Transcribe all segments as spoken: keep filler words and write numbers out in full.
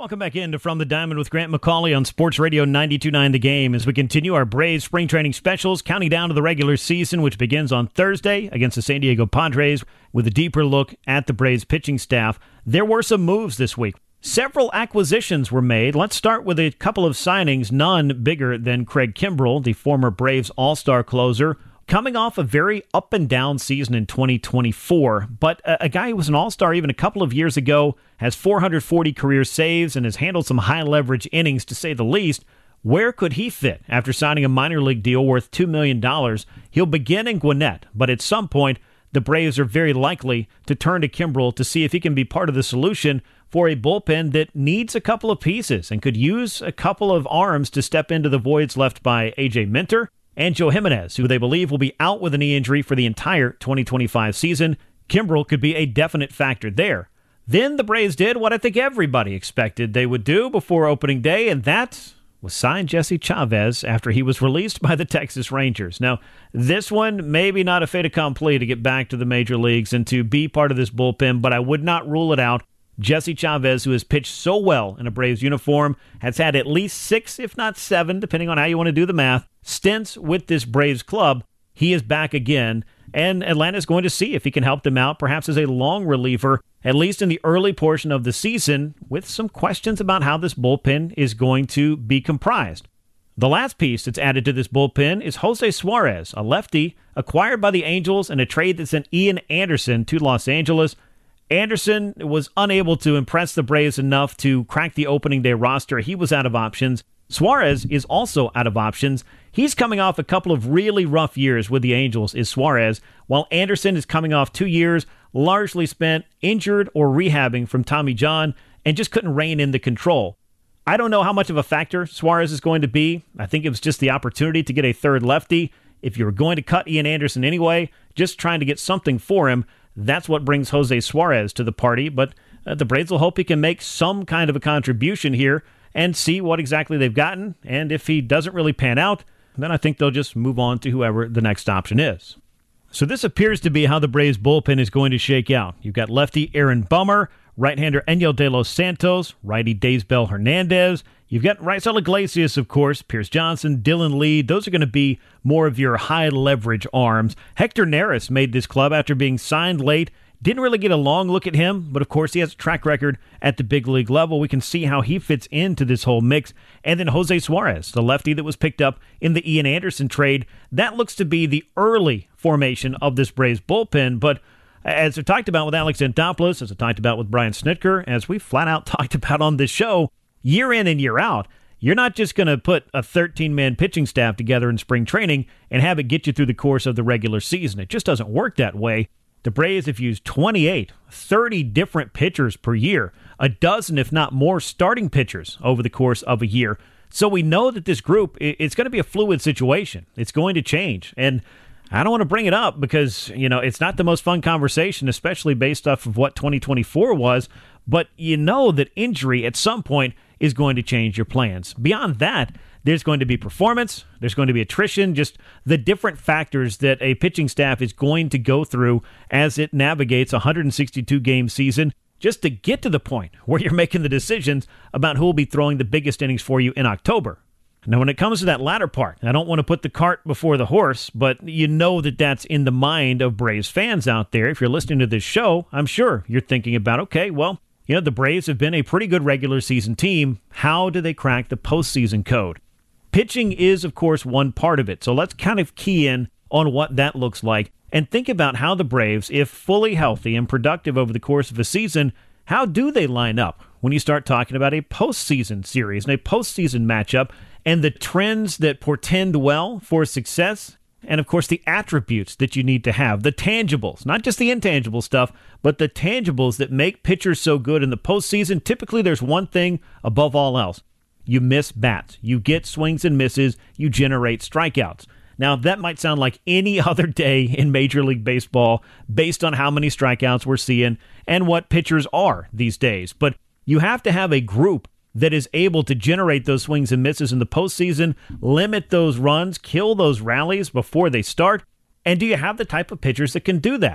Welcome back into From the Diamond with Grant McCauley on Sports Radio ninety-two point nine The Game as we continue our Braves spring training specials, counting down to the regular season, which begins on Thursday against the San Diego Padres with a deeper look at the Braves pitching staff. There were some moves this week. Several acquisitions were made. Let's start with a couple of signings, none bigger than Craig Kimbrel, the former Braves All-Star closer, coming off a very up-and-down season in twenty twenty-four, but a, a guy who was an all-star even a couple of years ago, has four hundred forty career saves, and has handled some high-leverage innings, to say the least. Where could he fit after signing a minor league deal worth two million dollars? He'll begin in Gwinnett, but at some point, the Braves are very likely to turn to Kimbrel to see if he can be part of the solution for a bullpen that needs a couple of pieces and could use a couple of arms to step into the voids left by A J Minter and Joe Jimenez, who they believe will be out with a knee injury for the entire twenty twenty-five season. Kimbrel could be a definite factor there. Then the Braves did what I think everybody expected they would do before opening day, and that was sign Jesse Chavez after he was released by the Texas Rangers. Now, this one, maybe not a fait accompli to get back to the major leagues and to be part of this bullpen, but I would not rule it out. Jesse Chavez, who has pitched so well in a Braves uniform, has had at least six, if not seven, depending on how you want to do the math, stints with this Braves club. He is back again, and Atlanta is going to see if he can help them out, perhaps as a long reliever, at least in the early portion of the season, with some questions about how this bullpen is going to be comprised. The last piece that's added to this bullpen is Jose Suarez, a lefty, acquired by the Angels in a trade that sent Ian Anderson to Los Angeles. Anderson was unable to impress the Braves enough to crack the opening day roster. He was out of options. Suarez is also out of options. He's coming off a couple of really rough years with the Angels, is Suarez, while Anderson is coming off two years largely spent injured or rehabbing from Tommy John and just couldn't rein in the control. I don't know how much of a factor Suarez is going to be. I think it was just the opportunity to get a third lefty. If you were going to cut Ian Anderson anyway, just trying to get something for him, that's what brings Jose Suarez to the party. But uh, the Braves will hope he can make some kind of a contribution here and see what exactly they've gotten. And if he doesn't really pan out, then I think they'll just move on to whoever the next option is. So this appears to be how the Braves bullpen is going to shake out. You've got lefty Aaron Bummer, right-hander Enyel De Los Santos, righty Daysbel Hernandez. You've got Raisel Iglesias, of course, Pierce Johnson, Dylan Lee. Those are going to be more of your high-leverage arms. Hector Neris made this club after being signed late. Didn't really get a long look at him, but of course he has a track record at the big league level. We can see how he fits into this whole mix. And then Jose Suarez, the lefty that was picked up in the Ian Anderson trade. That looks to be the early formation of this Braves bullpen, but as I talked about with Alex Anthopoulos, as I talked about with Brian Snitker, as we flat out talked about on this show, year in and year out, you're not just going to put a thirteen-man pitching staff together in spring training and have it get you through the course of the regular season. It just doesn't work that way. The Braves have used twenty-eight, thirty different pitchers per year, a dozen, if not more, starting pitchers over the course of a year. So we know that this group, it's going to be a fluid situation. It's going to change. And I don't want to bring it up because, you know, it's not the most fun conversation, especially based off of what twenty twenty-four was. But you know that injury at some point is going to change your plans. Beyond that, there's going to be performance, there's going to be attrition, just the different factors that a pitching staff is going to go through as it navigates a one hundred sixty-two game season just to get to the point where you're making the decisions about who will be throwing the biggest innings for you in October. Now, when it comes to that latter part, I don't want to put the cart before the horse, but you know that that's in the mind of Braves fans out there. If you're listening to this show, I'm sure you're thinking about, okay, well, you know, the Braves have been a pretty good regular season team. How do they crack the postseason code? Pitching is, of course, one part of it. So let's kind of key in on what that looks like and think about how the Braves, if fully healthy and productive over the course of a season, how do they line up when you start talking about a postseason series and a postseason matchup and the trends that portend well for success? And, of course, the attributes that you need to have, the tangibles, not just the intangible stuff, but the tangibles that make pitchers so good in the postseason. Typically, there's one thing above all else. You miss bats. You get swings and misses. You generate strikeouts. Now, that might sound like any other day in Major League Baseball based on how many strikeouts we're seeing and what pitchers are these days. But you have to have a group that is able to generate those swings and misses in the postseason, limit those runs, kill those rallies before they start. And do you have the type of pitchers that can do that?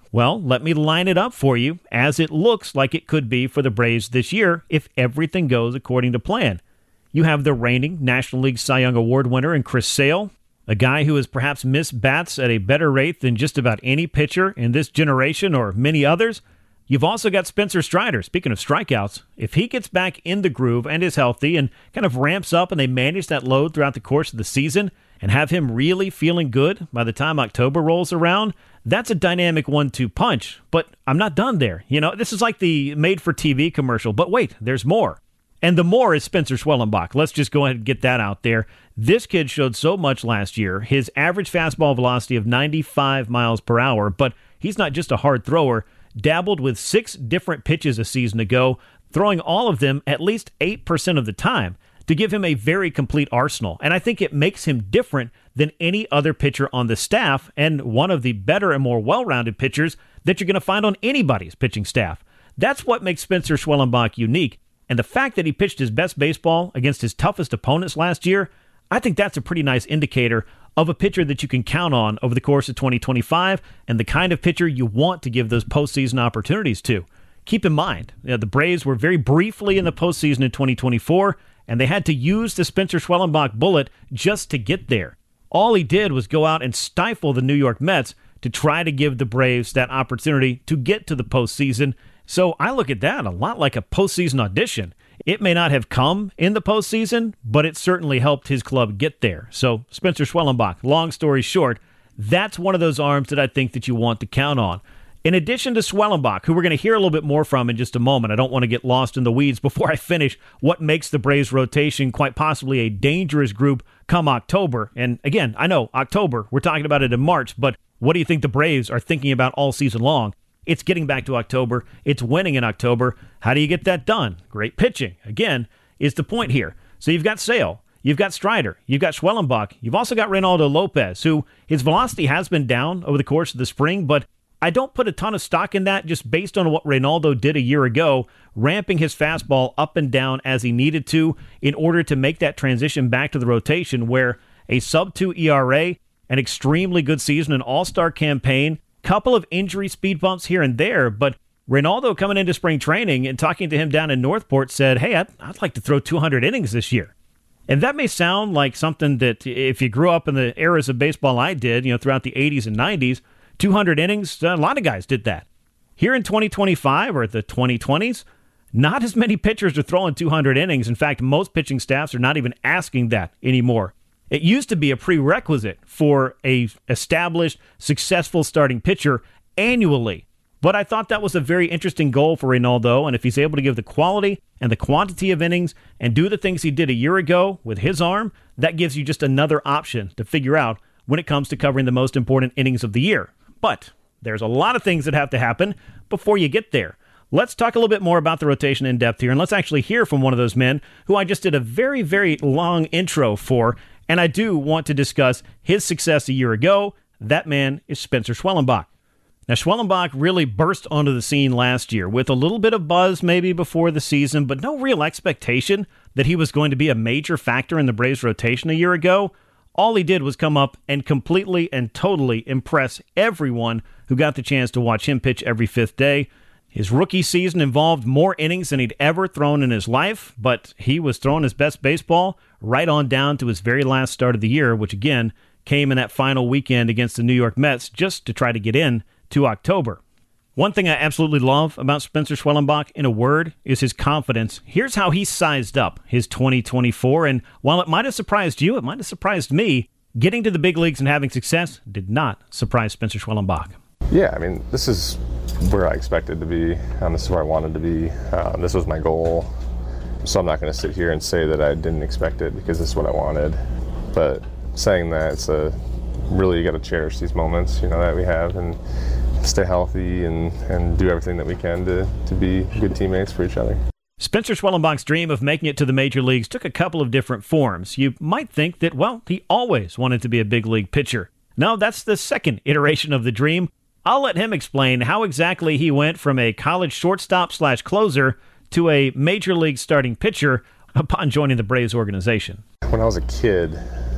Well, let me line it up for you as it looks like it could be for the Braves this year if everything goes according to plan. You have the reigning National League Cy Young Award winner in Chris Sale, a guy who has perhaps missed bats at a better rate than just about any pitcher in this generation or many others. You've also got Spencer Strider. Speaking of strikeouts, if he gets back in the groove and is healthy and kind of ramps up and they manage that load throughout the course of the season and have him really feeling good by the time October rolls around, that's a dynamic one two punch. But I'm not done there. You know, this is like the made-for-T V commercial, but wait, there's more. And the more is Spencer Schwellenbach. Let's just go ahead and get that out there. This kid showed so much last year. His average fastball velocity of ninety-five miles per hour, but he's not just a hard thrower. Dabbled with six different pitches a season ago, throwing all of them at least eight percent of the time to give him a very complete arsenal. And I think it makes him different than any other pitcher on the staff and one of the better and more well-rounded pitchers that you're going to find on anybody's pitching staff. That's what makes Spencer Schwellenbach unique. And the fact that he pitched his best baseball against his toughest opponents last year, I think that's a pretty nice indicator of a pitcher that you can count on over the course of twenty twenty-five and the kind of pitcher you want to give those postseason opportunities to. Keep in mind, you know, the Braves were very briefly in the postseason in twenty twenty-four, and they had to use the Spencer Schwellenbach bullet just to get there. All he did was go out and stifle the New York Mets to try to give the Braves that opportunity to get to the postseason. So I look at that a lot like a postseason audition. It may not have come in the postseason, but it certainly helped his club get there. So Spencer Schwellenbach, long story short, that's one of those arms that I think that you want to count on. In addition to Schwellenbach, who we're going to hear a little bit more from in just a moment, I don't want to get lost in the weeds before I finish what makes the Braves rotation quite possibly a dangerous group come October. And again, I know October, we're talking about it in March, but what do you think the Braves are thinking about all season long? It's getting back to October. It's winning in October. How do you get that done? Great pitching, again, is the point here. So you've got Sale, you've got Strider, you've got Schwellenbach, you've also got Reynaldo Lopez, who his velocity has been down over the course of the spring, but I don't put a ton of stock in that just based on what Reynaldo did a year ago, ramping his fastball up and down as he needed to in order to make that transition back to the rotation where a sub two E R A, an extremely good season, an all-star campaign, couple of injury speed bumps here and there, but Reynaldo coming into spring training and talking to him down in Northport said, hey, I'd, I'd like to throw two hundred innings this year. And that may sound like something that if you grew up in the eras of baseball I did, you know, throughout the eighties and nineties, two hundred innings, a lot of guys did that. Here in twenty twenty-five or the twenty twenties, not as many pitchers are throwing two hundred innings. In fact, most pitching staffs are not even asking that anymore. It used to be a prerequisite for a established, successful starting pitcher annually. But I thought that was a very interesting goal for Reynaldo, and if he's able to give the quality and the quantity of innings and do the things he did a year ago with his arm, that gives you just another option to figure out when it comes to covering the most important innings of the year. But there's a lot of things that have to happen before you get there. Let's talk a little bit more about the rotation in depth here, and let's actually hear from one of those men who I just did a very, very long intro for. And I do want to discuss his success a year ago. That man is Spencer Schwellenbach. Now, Schwellenbach really burst onto the scene last year with a little bit of buzz maybe before the season, but no real expectation that he was going to be a major factor in the Braves rotation a year ago. All he did was come up and completely and totally impress everyone who got the chance to watch him pitch every fifth day. His rookie season involved more innings than he'd ever thrown in his life, but he was throwing his best baseball right on down to his very last start of the year, which again came in that final weekend against the New York Mets just to try to get in to October. One thing I absolutely love about Spencer Schwellenbach, in a word, is his confidence. Here's how he sized up his twenty twenty-four, and while it might have surprised you, it might have surprised me, getting to the big leagues and having success did not surprise Spencer Schwellenbach. Yeah, I mean, this is where I expected to be. Um, this is where I wanted to be. Um, this was my goal. So I'm not going to sit here and say that I didn't expect it because this is what I wanted. But saying that, it's a really, you got to cherish these moments, you know, that we have and stay healthy and, and do everything that we can to, to be good teammates for each other. Spencer Schwellenbach's dream of making it to the major leagues took a couple of different forms. You might think that, well, he always wanted to be a big league pitcher. No, that's the second iteration of the dream. I'll let him explain how exactly he went from a college shortstop slash closer to a major league starting pitcher upon joining the Braves organization. When I was a kid,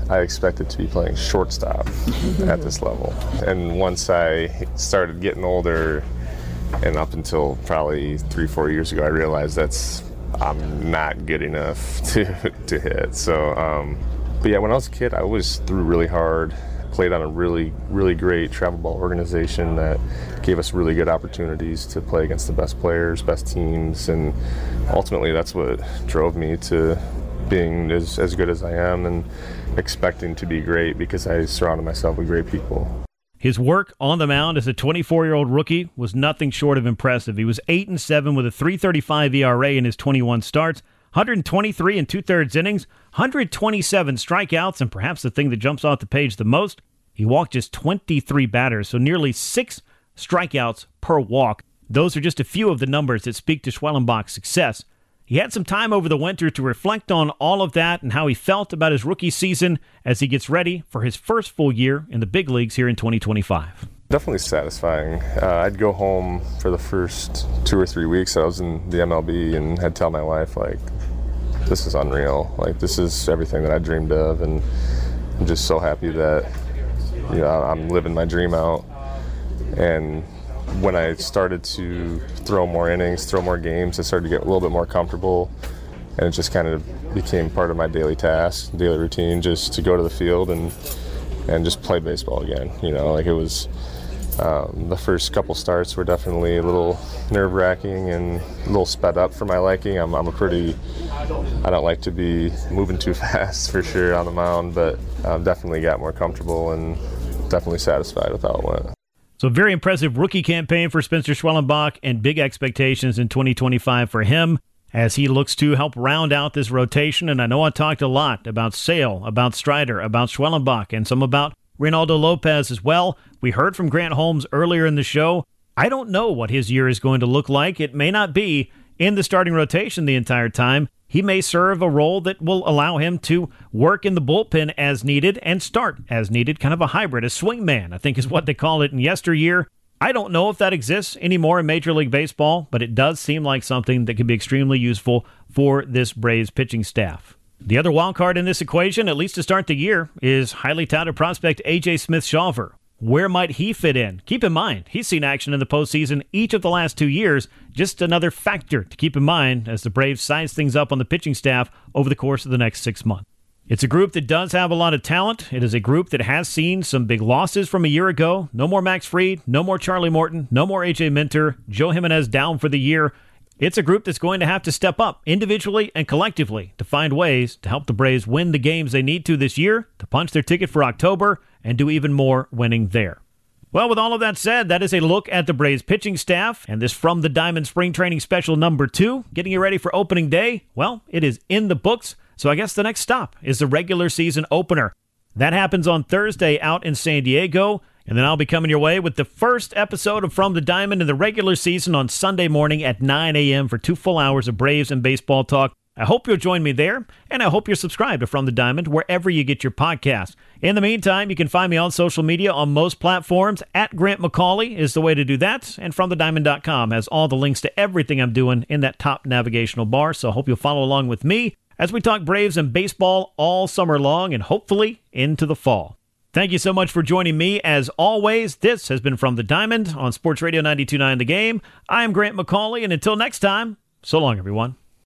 I expected to be playing shortstop at this level. And once I started getting older, and up until probably three, four years ago, I realized that's I'm not good enough to to hit. So, um, but yeah, when I was a kid, I always threw really hard. Played on a really, really great travel ball organization that gave us really good opportunities to play against the best players, best teams, and ultimately that's what drove me to being as, as good as I am and expecting to be great because I surrounded myself with great people. His work on the mound as a twenty-four-year-old rookie was nothing short of impressive. He was eight and seven with a three thirty-five E R A in his twenty-one starts, one hundred twenty-three and two-thirds innings, one hundred twenty-seven strikeouts, and perhaps the thing that jumps off the page the most, he walked just twenty-three batters, so nearly six strikeouts per walk. Those are just a few of the numbers that speak to Schwellenbach's success. He had some time over the winter to reflect on all of that and how he felt about his rookie season as he gets ready for his first full year in the big leagues here in twenty twenty-five. Definitely satisfying. Uh, I'd go home for the first two or three weeks I was in the M L B and I'd tell my wife, like, this is unreal. Like, this is everything that I dreamed of, and I'm just so happy that, you know, I'm living my dream out. And when I started to throw more innings, throw more games, I started to get a little bit more comfortable, and it just kind of became part of my daily task, daily routine, just to go to the field and and just play baseball again. You know, like it was, um, the first couple starts were definitely a little nerve-wracking and a little sped up for my liking. I'm, I'm a pretty, I don't like to be moving too fast for sure on the mound, but I've definitely got more comfortable and definitely satisfied with how it went. So very impressive rookie campaign for Spencer Schwellenbach and big expectations in twenty twenty-five for him as he looks to help round out this rotation. And I know I talked a lot about Sale, about Strider, about Schwellenbach, and some about Reynaldo Lopez as well. We heard from Grant Holmes earlier in the show. I don't know what his year is going to look like. It may not be in the starting rotation the entire time. He may serve a role that will allow him to work in the bullpen as needed and start as needed, kind of a hybrid, a swing man, I think is what they call it in yesteryear. I don't know if that exists anymore in Major League Baseball, but it does seem like something that could be extremely useful for this Braves pitching staff. The other wild card in this equation, at least to start the year, is highly touted prospect A J Smith-Shawver. Where might he fit in? Keep in mind, he's seen action in the postseason each of the last two years. Just another factor to keep in mind as the Braves size things up on the pitching staff over the course of the next six months. It's a group that does have a lot of talent. It is a group that has seen some big losses from a year ago. No more Max Fried, no more Charlie Morton, no more A J Minter, Joe Jimenez down for the year. It's a group that's going to have to step up individually and collectively to find ways to help the Braves win the games they need to this year, to punch their ticket for October, and do even more winning there. Well, with all of that said, that is a look at the Braves pitching staff, and this From the Diamond Spring Training Special number two, getting you ready for opening day. Well, it is in the books, so I guess the next stop is the regular season opener. That happens on Thursday out in San Diego, and then I'll be coming your way with the first episode of From the Diamond in the regular season on Sunday morning at nine a.m. for two full hours of Braves and baseball talk. I hope you'll join me there, and I hope you're subscribed to From the Diamond wherever you get your podcasts. In the meantime, you can find me on social media on most platforms. At Grant McCauley is the way to do that, and from the diamond dot com has all the links to everything I'm doing in that top navigational bar, so I hope you'll follow along with me as we talk Braves and baseball all summer long and hopefully into the fall. Thank you so much for joining me. As always, this has been From the Diamond on Sports Radio ninety-two point nine The Game. I am Grant McCauley, and until next time, so long, everyone.